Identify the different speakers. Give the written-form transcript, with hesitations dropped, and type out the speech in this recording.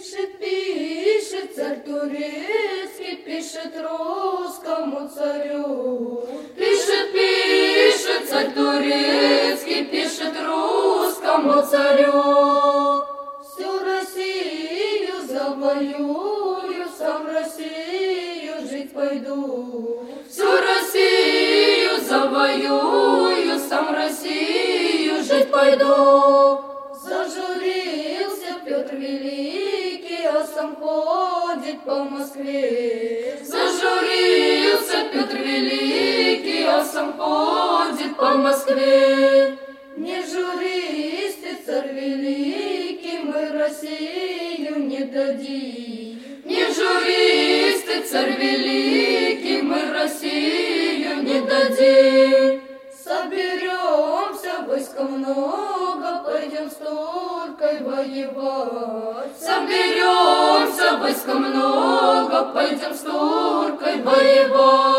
Speaker 1: Пишет царь турецкий, пишет русскому царю. Пишет царь турецкий, пишет русскому царю. Всю Россию завоюю, сам в Россию жить пойду. Всю Россию завоюю, сам в Россию жить пойду. Зажурился Петр Великий, а сам ходит по Москве. Зажурился Петр Великий, а сам ходит по Москве. Не журись ты, царь великий, мы Россию не дадим. Не журись ты, царь великий, мы Россию не дадим. Соберемся, войска много, пойдем с туркой воевать. Соберемся, войска много, пойдем с туркой воевать.